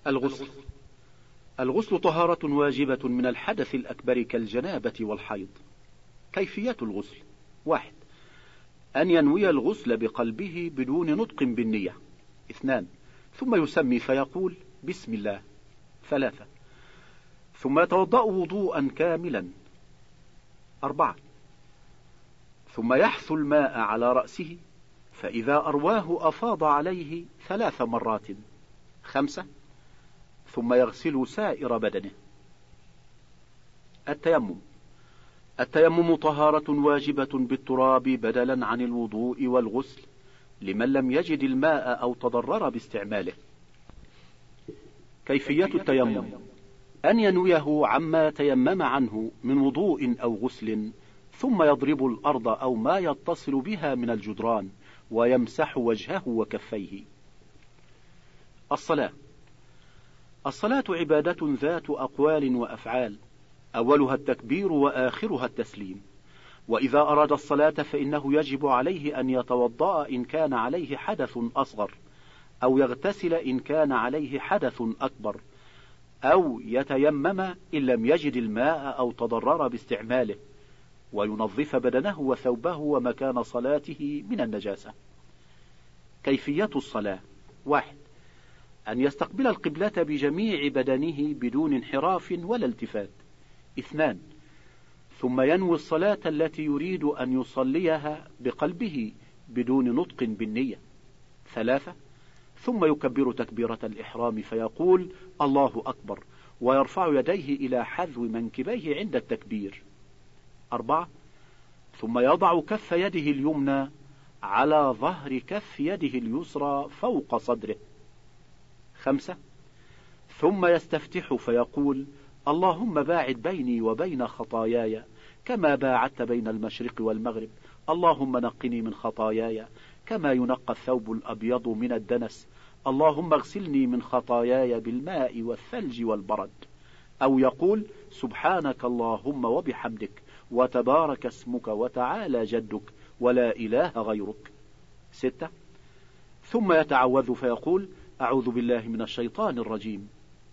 الغسل. الغسل طهارة واجبة من الحدث الأكبر كالجنابة والحيض. كيفية الغسل: 1. أن ينوي الغسل بقلبه بدون نطق بالنية. 2. ثم يسمي فيقول بسم الله. 3. ثم يتوضأ وضوءا كاملا. 4. ثم يحثو الماء على رأسه، فإذا أرواه أفاض عليه 3 مرات. 5. ثم يغسل سائر بدنه. التيمم. التيمم طهارة واجبة بالتراب بدلا عن الوضوء والغسل لمن لم يجد الماء أو تضرر باستعماله. كيفية التيمم: أن ينويه عما تيمم عنه من وضوء أو غسل، ثم يضرب الأرض أو ما يتصل بها من الجدران ويمسح وجهه وكفيه. الصلاة. الصلاة عبادة ذات أقوال وأفعال، أولها التكبير وآخرها التسليم. وإذا أراد الصلاة فإنه يجب عليه أن يتوضأ إن كان عليه حدث أصغر، أو يغتسل إن كان عليه حدث أكبر، أو يتيمم إن لم يجد الماء أو تضرر باستعماله، وينظف بدنه وثوبه ومكان صلاته من النجاسة. كيفية الصلاة: 1. أن يستقبل القبلة بجميع بدنه بدون انحراف ولا التفات. 2. ثم ينوي الصلاة التي يريد أن يصليها بقلبه بدون نطق بالنية. 3. ثم يكبر تكبيرة الإحرام فيقول الله أكبر، ويرفع يديه إلى حذو منكبيه عند التكبير. 4. ثم يضع كف يده اليمنى على ظهر كف يده اليسرى فوق صدره. 5. ثم يستفتح فيقول اللهم باعد بيني وبين خطاياي كما باعدت بين المشرق والمغرب، اللهم نقني من خطاياي كما ينقى الثوب الأبيض من الدنس، اللهم اغسلني من خطاياي بالماء والثلج والبرد. أو يقول سبحانك اللهم وبحمدك وتبارك اسمك وتعالى جدك ولا إله غيرك. 6. ثم يتعوذ فيقول أعوذ بالله من الشيطان الرجيم.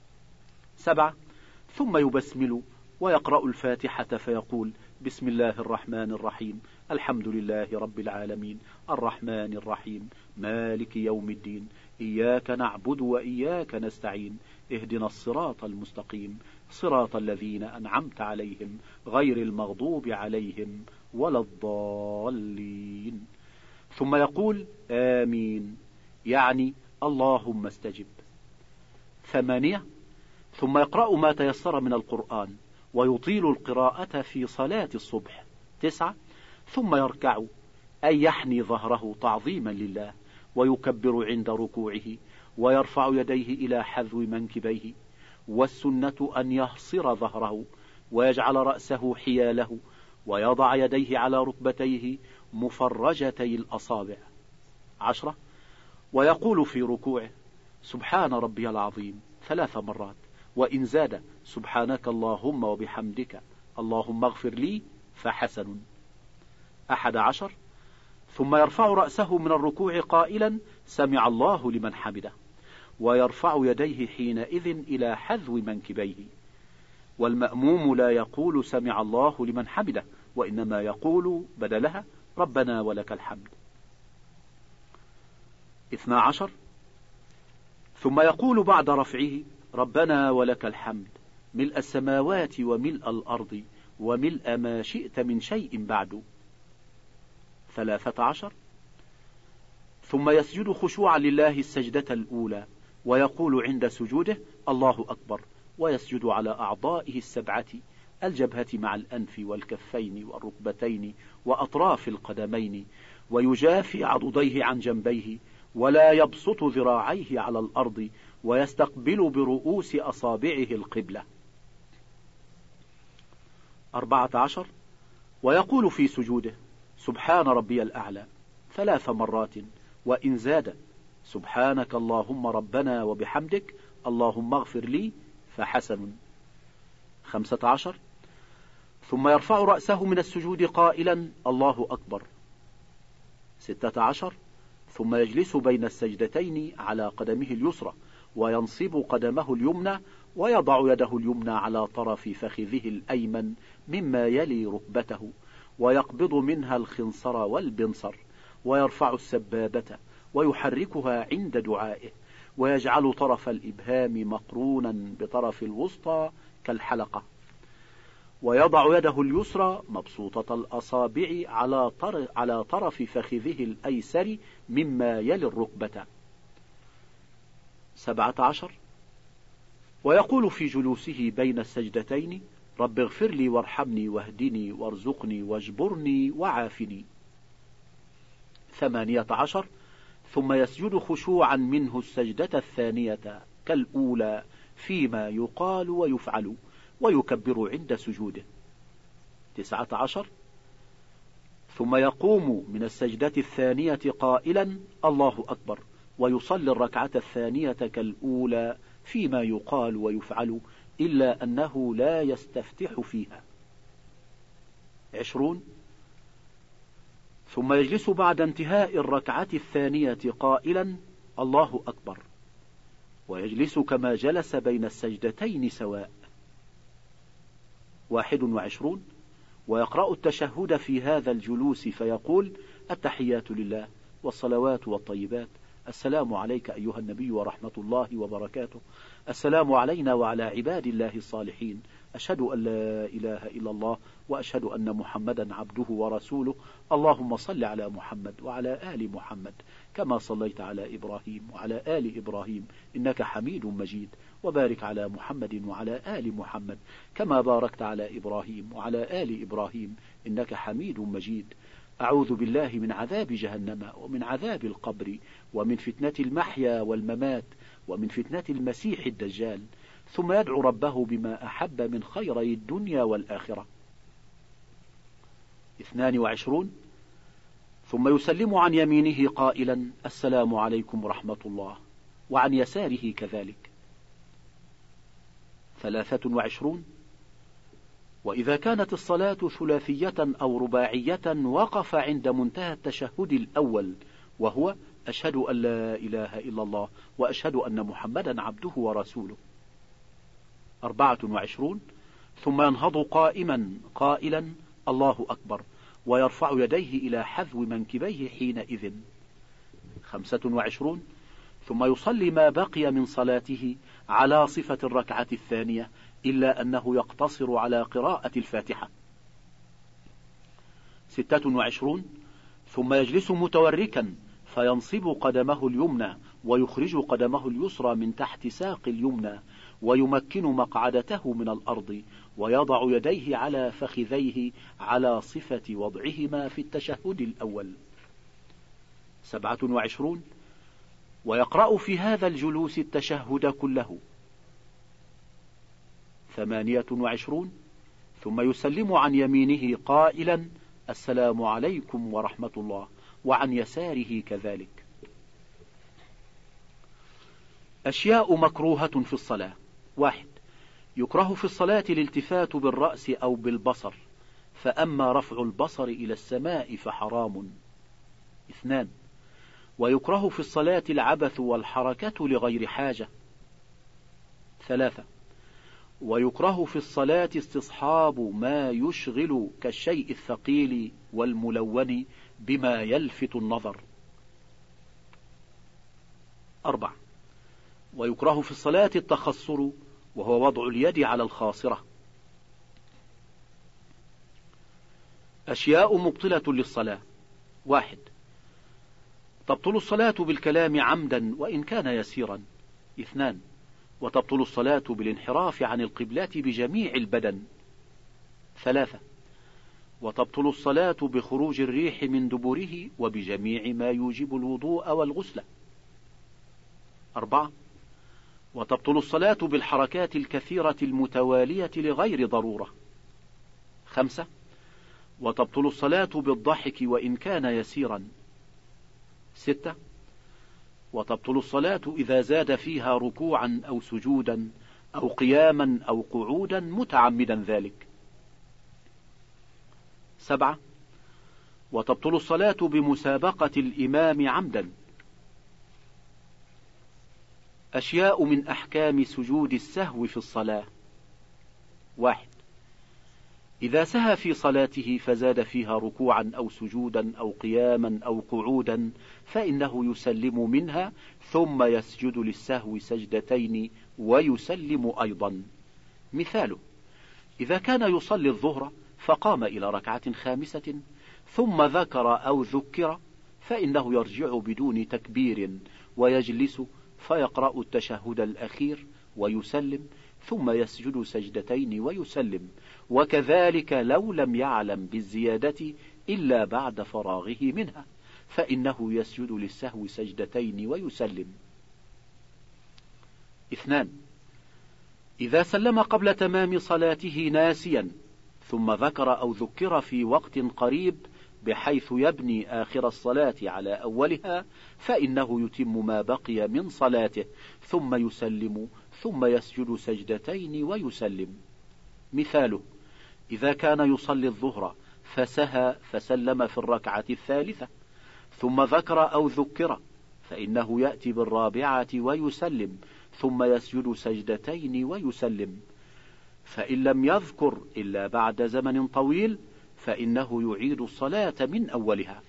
7. ثم يبسمل ويقرأ الفاتحة فيقول بسم الله الرحمن الرحيم، الحمد لله رب العالمين، الرحمن الرحيم، مالك يوم الدين، إياك نعبد وإياك نستعين، اهدنا الصراط المستقيم، صراط الذين أنعمت عليهم غير المغضوب عليهم ولا الضالين. ثم يقول آمين، يعني اللهم استجب. 8. ثم يقرأ ما تيسر من القرآن ويطيل القراءة في صلاة الصبح. 9. ثم يركع، أي يحني ظهره تعظيما لله، ويكبر عند ركوعه، ويرفع يديه إلى حذو منكبيه، والسنة أن يحصر ظهره ويجعل رأسه حياله، ويضع يديه على ركبتيه مفرجتي الأصابع. 10. ويقول في ركوعه سبحان ربي العظيم 3 مرات، وإن زاد سبحانك اللهم وبحمدك اللهم اغفر لي فحسن. 11. ثم يرفع رأسه من الركوع قائلا سمع الله لمن حمده، ويرفع يديه حينئذ إلى حذو منكبيه. والمأموم لا يقول سمع الله لمن حمده، وإنما يقول بدلها ربنا ولك الحمد. 12. ثم يقول بعد رفعه ربنا ولك الحمد ملء السماوات وملء الأرض وملء ما شئت من شيء بعد. 13. ثم يسجد خشوعا لله السجدة الأولى، ويقول عند سجوده الله أكبر، ويسجد على أعضائه 7: الجبهة مع الأنف والكفين والركبتين وأطراف القدمين، ويجافي عضديه عن جنبيه، ولا يبسط ذراعيه على الأرض، ويستقبل برؤوس أصابعه القبلة. 14. ويقول في سجوده سبحان ربي الأعلى 3 مرات، وإن زاد سبحانك اللهم ربنا وبحمدك اللهم اغفر لي فحسن. 15. ثم يرفع رأسه من السجود قائلا الله أكبر. 16. ثم يجلس بين السجدتين على قدمه اليسرى، وينصب قدمه اليمنى ويضع يده اليمنى على طرف فخذه الأيمن مما يلي ركبته، ويقبض منها الخنصر والبنصر، ويرفع السبابة ويحركها عند دعائه، ويجعل طرف الإبهام مقرونا بطرف الوسطى كالحلقة، ويضع يده اليسرى مبسوطة الأصابع على طرف فخذه الأيسر مما يلي الركبة. 17. ويقول في جلوسه بين السجدتين: رب اغفر لي وارحمني واهدني وارزقني واجبرني وعافني. 18. ثم يسجد خشوعا منه السجدة الثانية كالأولى فيما يقال ويفعل، ويكبر عند سجوده. 19. ثم يقوم من السجدة الثانية قائلا: الله أكبر، ويصلي الركعة الثانية كالأولى فيما يقال ويفعل، إلا أنه لا يستفتح فيها. 20. ثم يجلس بعد انتهاء الركعة الثانية قائلا: الله أكبر، ويجلس كما جلس بين السجدتين سواء. 21. ويقرأ التشهد في هذا الجلوس فيقول: التحيات لله والصلوات والطيبات، السلام عليك أيها النبي ورحمة الله وبركاته، السلام علينا وعلى عباد الله الصالحين، أشهد أن لا إله إلا الله وأشهد أن محمدا عبده ورسوله، اللهم صل على محمد وعلى آل محمد كما صليت على إبراهيم وعلى آل إبراهيم إنك حميد مجيد، وبارك على محمد وعلى آل محمد كما باركت على إبراهيم وعلى آل إبراهيم إنك حميد مجيد. أعوذ بالله من عذاب جهنم ومن عذاب القبر ومن فتنة المحيا والممات ومن فتنة المسيح الدجال. ثم يدعو ربه بما أحب من خيري الدنيا والآخرة. 22. ثم يسلم عن يمينه قائلا: السلام عليكم ورحمة الله، وعن يساره كذلك. 23. وإذا كانت الصلاة ثلاثية أو رباعية وقف عند منتهى التشهد الأول، وهو: أشهد أن لا إله إلا الله وأشهد أن محمدا عبده ورسوله. 24. ثم ينهض قائما قائلا: الله أكبر، ويرفع يديه إلى حذو منكبيه حينئذ. 25. ثم يصلي ما بقي من صلاته على صفة الركعة الثانية، إلا أنه يقتصر على قراءة الفاتحة. 26. ثم يجلس متوركا فينصب قدمه اليمنى ويخرج قدمه اليسرى من تحت ساق اليمنى، ويمكن مقعدته من الأرض، ويضع يديه على فخذيه على صفة وضعهما في التشهد الأول. 27. ويقرأ في هذا الجلوس التشهد كله. 28. ثم يسلم عن يمينه قائلا: السلام عليكم ورحمة الله، وعن يساره كذلك. أشياء مكروهة في الصلاة. 1. يكره في الصلاة الالتفات بالرأس أو بالبصر، فأما رفع البصر إلى السماء فحرام. 2. ويكره في الصلاة العبث والحركة لغير حاجة. 3. ويكره في الصلاة استصحاب ما يشغل كالشيء الثقيل والملون بما يلفت النظر. 4. ويكره في الصلاة التخصر، وهو وضع اليد على الخاصرة. أشياء مبطلة للصلاة. 1. تبطل الصلاة بالكلام عمدا وإن كان يسيرا. 2. وتبطل الصلاة بالانحراف عن القبلة بجميع البدن. 3. وتبطل الصلاة بخروج الريح من دبره وبجميع ما يوجب الوضوء والغسل. 4. وتبطل الصلاة بالحركات الكثيرة المتوالية لغير ضرورة. 5. وتبطل الصلاة بالضحك وإن كان يسيرا. 6. وتبطل الصلاة إذا زاد فيها ركوعا أو سجودا أو قياما أو قعودا متعمدا ذلك. 7. وتبطل الصلاة بمسابقة الإمام عمدا. أشياء من أحكام سجود السهو في الصلاة. 1. إذا سهى في صلاته فزاد فيها ركوعا أو سجودا أو قياما أو قعودا فإنه يسلم منها ثم يسجد للسهو سجدتين ويسلم أيضا. مثاله: إذا كان يصلي الظهر فقام إلى ركعة خامسة ثم ذكر أو ذكر فإنه يرجع بدون تكبير ويجلس فيقرأ التشهد الأخير ويسلم ثم يسجد سجدتين ويسلم، وكذلك لو لم يعلم بالزيادة إلا بعد فراغه منها فإنه يسجد للسهو سجدتين ويسلم. 2. إذا سلم قبل تمام صلاته ناسيا ثم ذكر أو ذكر في وقت قريب بحيث يبني آخر الصلاة على أولها فإنه يتم ما بقي من صلاته ثم يسلم ثم يسجد سجدتين ويسلم. مثاله: إذا كان يصلي الظهر فسهى فسلم في الركعة الثالثة ثم ذكر أو ذكر فإنه يأتي بالرابعة ويسلم ثم يسجد سجدتين ويسلم، فإن لم يذكر إلا بعد زمن طويل فإنه يعيد الصلاة من أولها.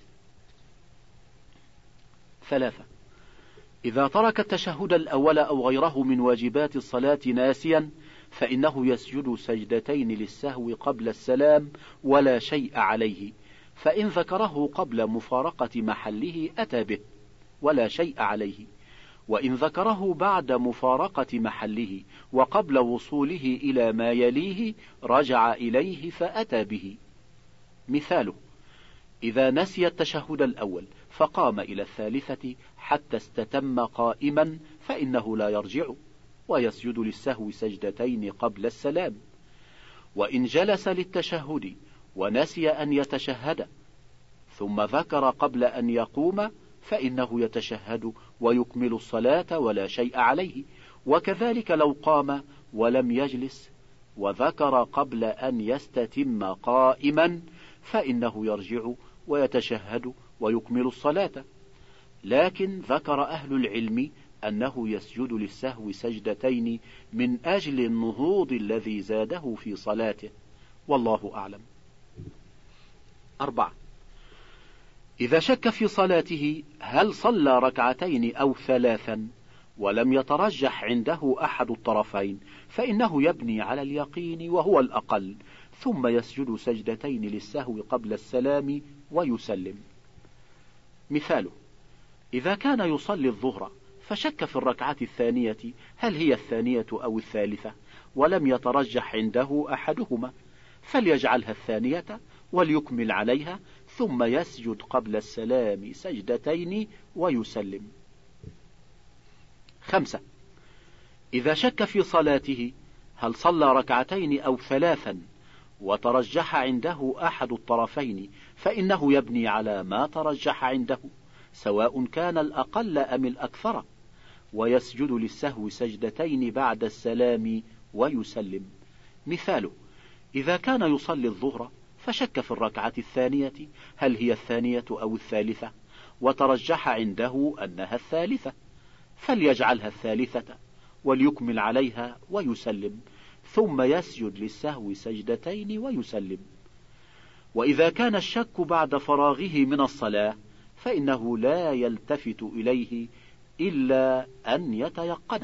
3. إذا ترك التشهد الأول أو غيره من واجبات الصلاة ناسيا فإنه يسجد سجدتين للسهو قبل السلام ولا شيء عليه، فإن ذكره قبل مفارقة محله أتى به ولا شيء عليه، وإن ذكره بعد مفارقة محله وقبل وصوله إلى ما يليه رجع إليه فأتى به. مثاله: إذا نسي التشهد الأول فقام إلى الثالثة حتى استتم قائما فإنه لا يرجع ويسجد للسهو سجدتين قبل السلام، وإن جلس للتشهد ونسي أن يتشهد ثم ذكر قبل أن يقوم فإنه يتشهد ويكمل الصلاة ولا شيء عليه، وكذلك لو قام ولم يجلس وذكر قبل أن يستتم قائما فإنه يرجع ويتشهد ويكمل الصلاة. لكن ذكر أهل العلم أنه يسجد للسهو سجدتين من أجل النهوض الذي زاده في صلاته، والله أعلم. 4. إذا شك في صلاته هل صلى ركعتين أو ثلاثا ولم يترجح عنده أحد الطرفين فإنه يبني على اليقين وهو الأقل ثم يسجد سجدتين للسهو قبل السلام ويسلم. مثاله: إذا كان يصلي الظهر فشك في الركعة الثانية هل هي الثانية أو الثالثة ولم يترجح عنده أحدهما فليجعلها الثانية وليكمل عليها ثم يسجد قبل السلام سجدتين ويسلم. 5. إذا شك في صلاته هل صلى ركعتين أو ثلاثا وترجح عنده أحد الطرفين فإنه يبني على ما ترجح عنده سواء كان الأقل أم الأكثر ويسجد للسهو سجدتين بعد السلام ويسلم. مثاله: إذا كان يصلي الظهر فشك في الركعة الثانية هل هي الثانية أو الثالثة وترجح عنده أنها الثالثة فليجعلها الثالثة وليكمل عليها ويسلم ثم يسجد للسهو سجدتين ويسلم. وإذا كان الشك بعد فراغه من الصلاة فإنه لا يلتفت إليه إلا أن يتيقن.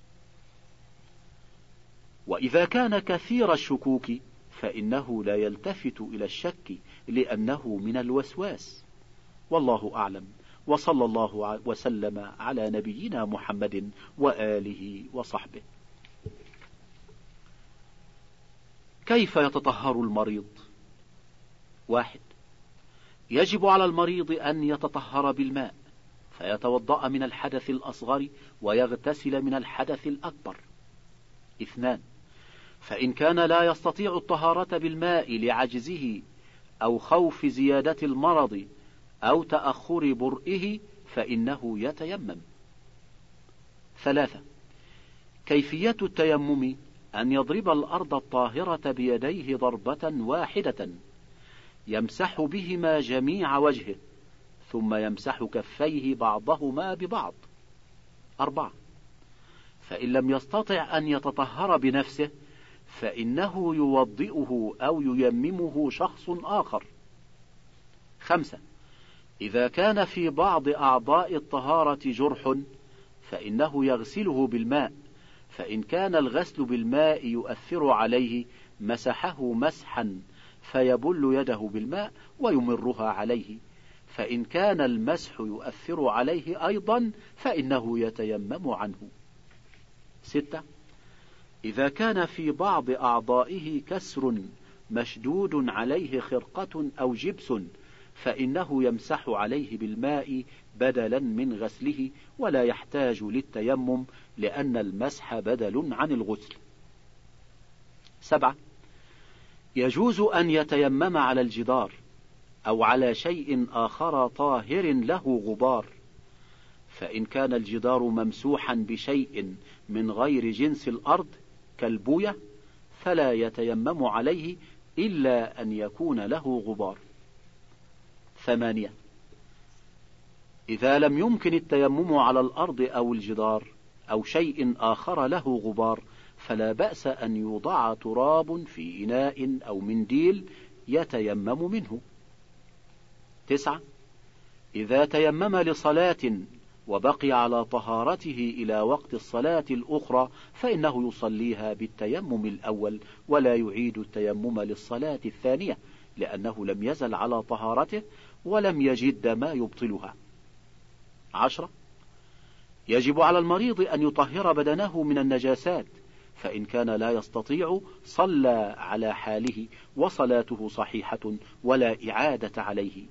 وإذا كان كثير الشكوك فإنه لا يلتفت إلى الشك لأنه من الوسواس، والله أعلم، وصلى الله وسلم على نبينا محمد وآله وصحبه. كيف يتطهر المريض؟ 1. يجب على المريض أن يتطهر بالماء فيتوضأ من الحدث الأصغر ويغتسل من الحدث الأكبر. 2. فإن كان لا يستطيع الطهارة بالماء لعجزه أو خوف زيادة المرض أو تأخر برئه فإنه يتيمم. 3. كيفية التيمم أن يضرب الأرض الطاهرة بيديه ضربة واحدة يمسح بهما جميع وجهه ثم يمسح كفيه بعضهما ببعض. 4. فإن لم يستطع أن يتطهر بنفسه فإنه يوضئه أو ييممه شخص آخر. 5. إذا كان في بعض أعضاء الطهارة جرح فإنه يغسله بالماء، فإن كان الغسل بالماء يؤثر عليه مسحه مسحا فيبل يده بالماء ويمرها عليه، فإن كان المسح يؤثر عليه أيضا فإنه يتيمم عنه. 6. إذا كان في بعض أعضائه كسر مشدود عليه خرقة أو جبس فإنه يمسح عليه بالماء بدلا من غسله ولا يحتاج للتيمم لأن المسح بدل عن الغسل. 7. يجوز أن يتيمم على الجدار أو على شيء آخر طاهر له غبار، فإن كان الجدار ممسوحا بشيء من غير جنس الأرض كالبوية فلا يتيمم عليه إلا أن يكون له غبار. 8. إذا لم يمكن التيمم على الأرض أو الجدار أو شيء آخر له غبار فلا بأس أن يوضع تراب في إناء أو منديل يتيمم منه. 9. إذا تيمم لصلاة وبقي على طهارته إلى وقت الصلاة الأخرى فإنه يصليها بالتيمم الأول ولا يعيد التيمم للصلاة الثانية لأنه لم يزل على طهارته ولم يجد ما يبطلها. 10. يجب على المريض أن يطهر بدنه من النجاسات، فإن كان لا يستطيع صلى على حاله وصلاته صحيحة ولا إعادة عليه.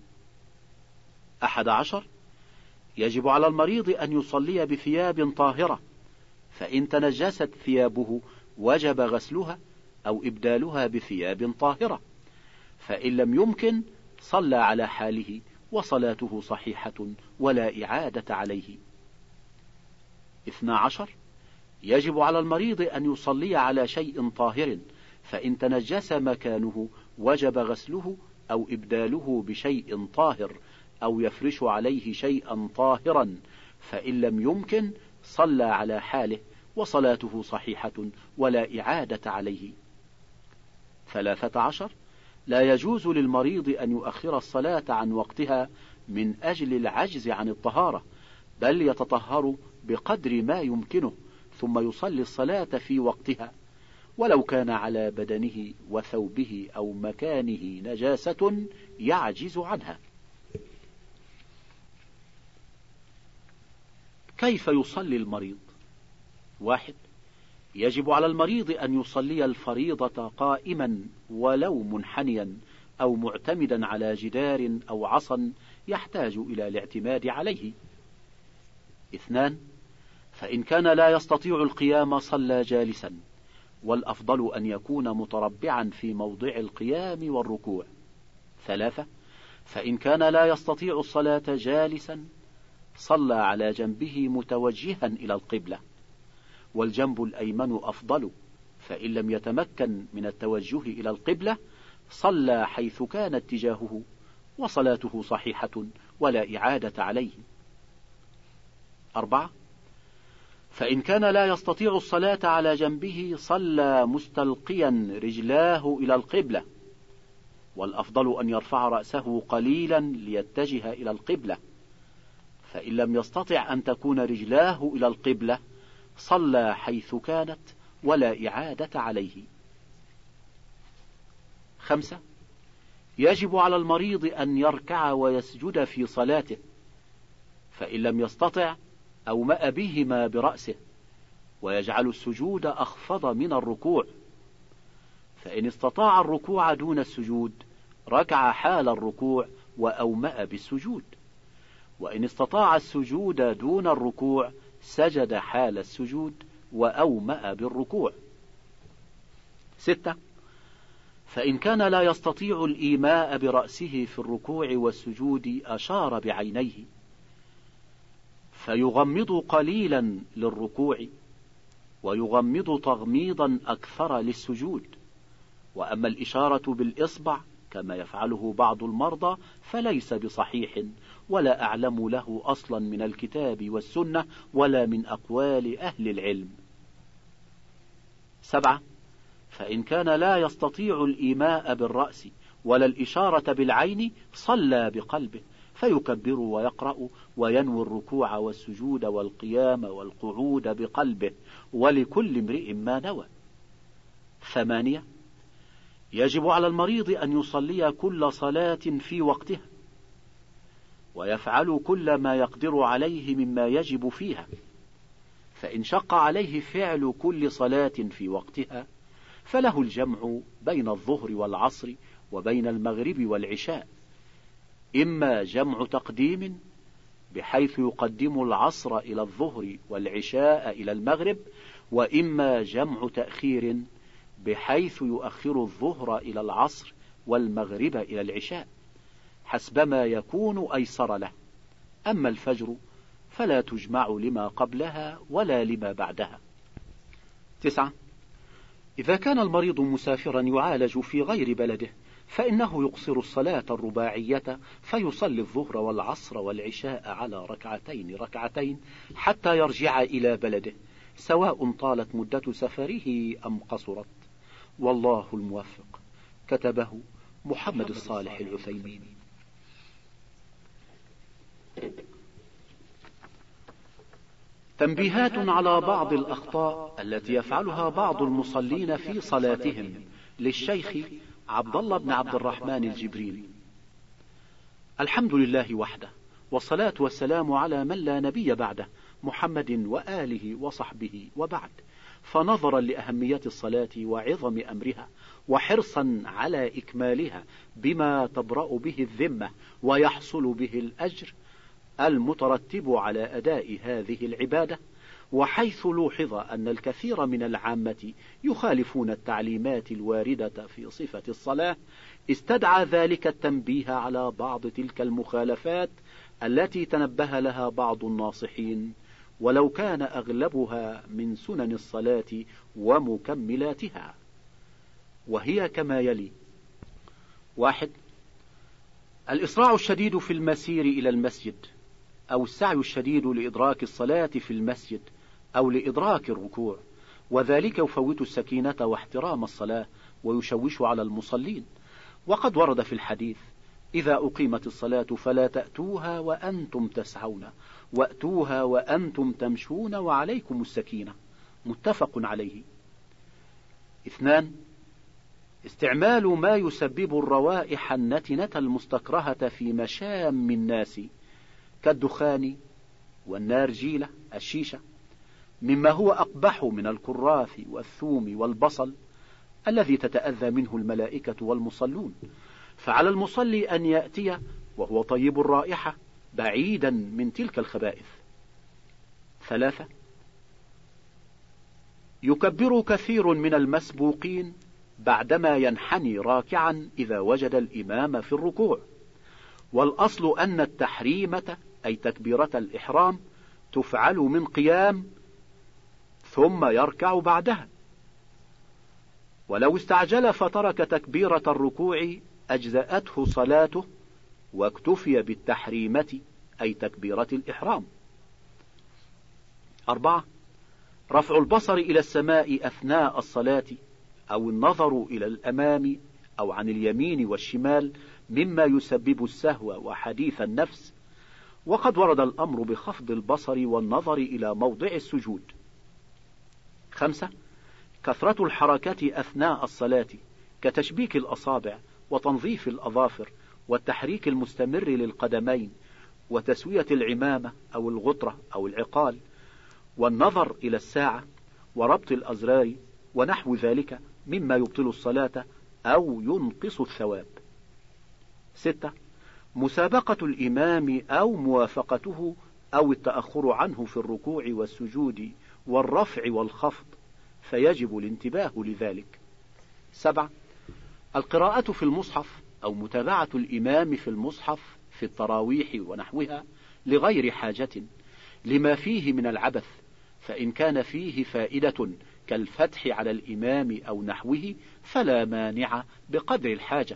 11. يجب على المريض أن يصلي بثياب طاهرة، فإن تنجست ثيابه وجب غسلها أو إبدالها بثياب طاهرة، فإن لم يمكن صلى على حاله وصلاته صحيحة ولا إعادة عليه. 12. يجب على المريض أن يصلي على شيء طاهر، فإن تنجس مكانه وجب غسله أو إبداله بشيء طاهر أو يفرش عليه شيئا طاهرا، فإن لم يمكن صلى على حاله وصلاته صحيحة ولا إعادة عليه. 13. لا يجوز للمريض أن يؤخر الصلاة عن وقتها من أجل العجز عن الطهارة، بل يتطهر بقدر ما يمكنه ثم يصلي الصلاة في وقتها ولو كان على بدنه وثوبه أو مكانه نجاسة يعجز عنها. كيف يصلي المريض؟ 1. يجب على المريض أن يصلي الفريضة قائما ولو منحنيا أو معتمدا على جدار أو عصا يحتاج إلى الاعتماد عليه. 2. فإن كان لا يستطيع القيام صلى جالسا، والأفضل أن يكون متربعا في موضع القيام والركوع. 3. فإن كان لا يستطيع الصلاة جالسا صلى على جنبه متوجها إلى القبلة، والجنب الأيمن أفضل، فإن لم يتمكن من التوجه إلى القبلة صلى حيث كان اتجاهه وصلاته صحيحة ولا إعادة عليه. 4. فإن كان لا يستطيع الصلاة على جنبه صلى مستلقيا رجلاه إلى القبلة، والأفضل أن يرفع رأسه قليلا ليتجه إلى القبلة، فإن لم يستطع أن تكون رجلاه إلى القبلة صلى حيث كانت ولا إعادة عليه. 5. يجب على المريض أن يركع ويسجد في صلاته، فإن لم يستطع أومأ بهما برأسه ويجعل السجود أخفض من الركوع، فإن استطاع الركوع دون السجود ركع حال الركوع وأومأ بالسجود، وإن استطاع السجود دون الركوع سجد حال السجود وأومأ بالركوع. 6. فإن كان لا يستطيع الإيماء برأسه في الركوع والسجود أشار بعينيه، فيغمض قليلا للركوع ويغمض تغميضا أكثر للسجود، وأما الإشارة بالإصبع كما يفعله بعض المرضى فليس بصحيح، ولا أعلم له أصلا من الكتاب والسنة ولا من أقوال أهل العلم. 7. فإن كان لا يستطيع الإيماء بالرأس ولا الإشارة بالعين صلى بقلبه، فيكبر ويقرأ وينوي الركوع والسجود والقيام والقعود بقلبه، ولكل امرئ ما نوى. 8. يجب على المريض أن يصلي كل صلاة في وقتها، ويفعل كل ما يقدر عليه مما يجب فيها، فإن شق عليه فعل كل صلاة في وقتها فله الجمع بين الظهر والعصر وبين المغرب والعشاء، إما جمع تقديم بحيث يقدم العصر إلى الظهر والعشاء إلى المغرب، وإما جمع تأخير بحيث يؤخر الظهر إلى العصر والمغرب إلى العشاء حسبما يكون أيسر له. أما الفجر فلا تجمع لما قبلها ولا لما بعدها. 9. إذا كان المريض مسافرا يعالج في غير بلده فإنه يقصر الصلاة الرباعية، فيصلي الظهر والعصر والعشاء على ركعتين حتى يرجع إلى بلده، سواء طالت مدة سفره أم قصرت، والله الموفق. كتبه محمد الصالح العثيمين. تنبيهات على بعض الأخطاء التي يفعلها بعض المصلين في صلاتهم، للشيخ عبد الله بن عبد الرحمن الجبريلي. الحمد لله وحده، والصلاة والسلام على من لا نبي بعده، محمد وآله وصحبه، وبعد. فنظرا لأهمية الصلاة وعظم أمرها وحرصا على إكمالها بما تبرأ به الذمة ويحصل به الأجر المترتب على أداء هذه العبادة، وحيث لوحظ أن الكثير من العامة يخالفون التعليمات الواردة في صفة الصلاة، استدعى ذلك التنبيه على بعض تلك المخالفات التي تنبه لها بعض الناصحين، ولو كان أغلبها من سنن الصلاة ومكملاتها، وهي كما يلي: 1. الإسراع الشديد في المسير إلى المسجد، أو السعي الشديد لإدراك الصلاة في المسجد أو لإدراك الركوع، وذلك يفوت السكينة واحترام الصلاة ويشوش على المصلين. وقد ورد في الحديث: إذا أقيمت الصلاة فلا تأتوها وأنتم تسعون، وأتوها وأنتم تمشون وعليكم السكينة، متفق عليه. 2. استعمال ما يسبب الروائح النتنة المستكرهة في مشام الناس كالدخان والنارجيلة الشيشة، مما هو أقبح من الكراث والثوم والبصل الذي تتأذى منه الملائكة والمصلون، فعلى المصلي أن يأتي وهو طيب الرائحة بعيدا من تلك الخبائث. 3. يكبر كثير من المسبوقين بعدما ينحني راكعا إذا وجد الإمام في الركوع، والأصل أن التحريمة أي تكبيرة الإحرام تفعل من قيام ثم يركع بعدها، ولو استعجل فترك تكبيرة الركوع أجزأته صلاته واكتفي بالتحريمة أي تكبيرة الإحرام. 4. رفع البصر إلى السماء أثناء الصلاة أو النظر إلى الأمام أو عن اليمين والشمال مما يسبب السهو وحديث النفس، وقد ورد الأمر بخفض البصر والنظر إلى موضع السجود. 5. كثرة الحركة أثناء الصلاة كتشبيك الأصابع وتنظيف الأظافر والتحريك المستمر للقدمين وتسوية العمامة أو الغطرة أو العقال والنظر إلى الساعة وربط الأزرار ونحو ذلك مما يبطل الصلاة أو ينقص الثواب. 6. مسابقة الإمام أو موافقته أو التأخر عنه في الركوع والسجود والرفع والخفض، فيجب الانتباه لذلك. 7. القراءة في المصحف أو متابعة الإمام في المصحف في التراويح ونحوها لغير حاجة لما فيه من العبث، فإن كان فيه فائدة كالفتح على الإمام أو نحوه فلا مانع بقدر الحاجة.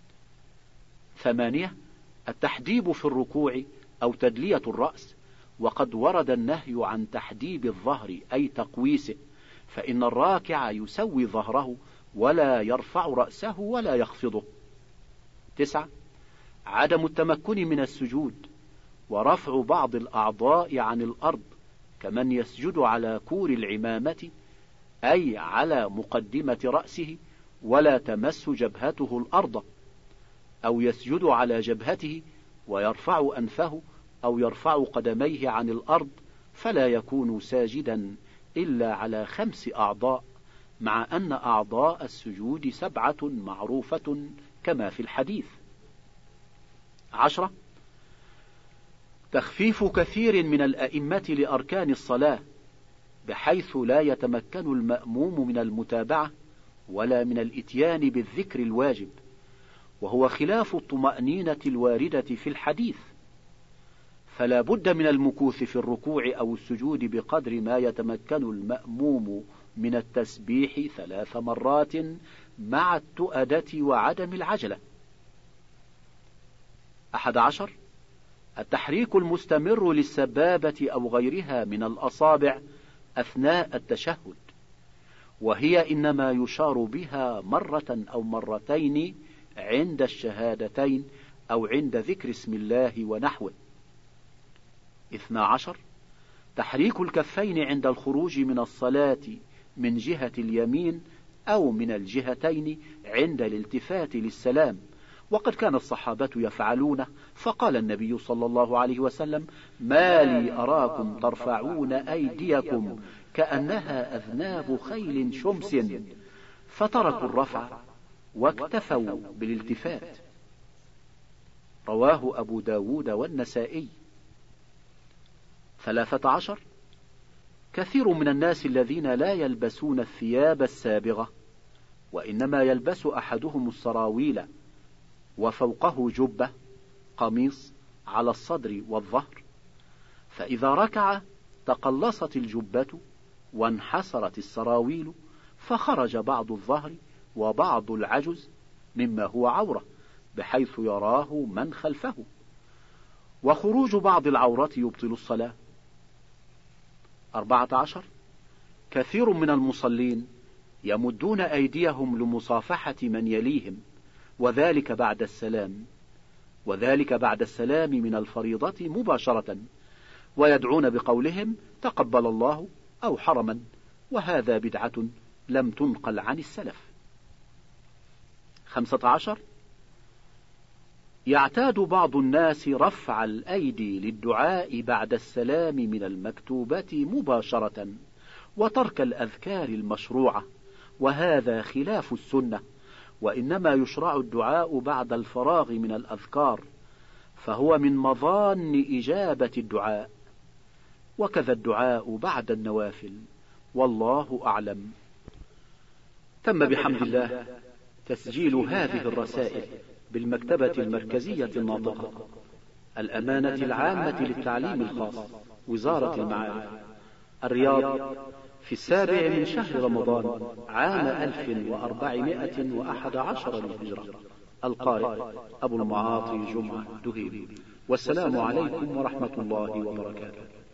8. التحديب في الركوع أو تدلية الرأس، وقد ورد النهي عن تحديب الظهر أي تقويسه، فإن الراكع يسوي ظهره ولا يرفع رأسه ولا يخفضه. 9. عدم التمكن من السجود ورفع بعض الأعضاء عن الأرض كمن يسجد على كور العمامة أي على مقدمة رأسه ولا تمس جبهته الأرض، أو يسجد على جبهته ويرفع أنفه أو يرفع قدميه عن الأرض، فلا يكون ساجدا إلا على 5 أعضاء، مع أن أعضاء السجود 7 معروفة كما في الحديث. 10. تخفيف كثير من الأئمة لأركان الصلاة بحيث لا يتمكن المأموم من المتابعة ولا من الإتيان بالذكر الواجب، وهو خلاف الطمأنينة الواردة في الحديث، فلا بد من المكوث في الركوع أو السجود بقدر ما يتمكن المأموم من التسبيح 3 مرات مع التؤدة وعدم العجلة. 11. التحريك المستمر للسبابة أو غيرها من الأصابع أثناء التشهد، وهي إنما يشار بها مرة أو مرتين عند الشهادتين أو عند ذكر اسم الله ونحوه. 12. تحريك الكفين عند الخروج من الصلاة من جهة اليمين أو من الجهتين عند الالتفات للسلام، وقد كان الصحابة يفعلونه، فقال النبي صلى الله عليه وسلم: ما لي أراكم ترفعون أيديكم كأنها أذناب خيل شمس، فتركوا الرفع واكتفوا بالالتفات. رواه أبو داود والنسائي. 13. كثير من الناس الذين لا يلبسون الثياب السابغة، وإنما يلبس أحدهم السراويل وفوقه جبة قميص على الصدر والظهر، فإذا ركع تقلصت الجبة وانحسرت السراويل، فخرج بعض الظهر وبعض العجز مما هو عورة بحيث يراه من خلفه، وخروج بعض العورة يبطل الصلاة. 14. كثير من المصلين يمدون أيديهم لمصافحة من يليهم، وذلك بعد السلام من الفريضة مباشرة، ويدعون بقولهم: تقبل الله أو حرما، وهذا بدعة لم تنقل عن السلف. 15. يعتاد بعض الناس رفع الأيدي للدعاء بعد السلام من المكتوبة مباشرة، وترك الأذكار المشروعة، وهذا خلاف السنة، وإنما يشرع الدعاء بعد الفراغ من الأذكار، فهو من مظان إجابة الدعاء، وكذا الدعاء بعد النوافل، والله أعلم. تم بحمد الله تسجيل هذه الرسائل بالمكتبة المركزية الناطقة، الأمانة العامة للتعليم الخاص، وزارة المعارف، الرياض، في 7 من شهر رمضان عام 1411 للهجرة. القارئ أبو المعاطي جمعة دهيري. والسلام عليكم ورحمة الله وبركاته.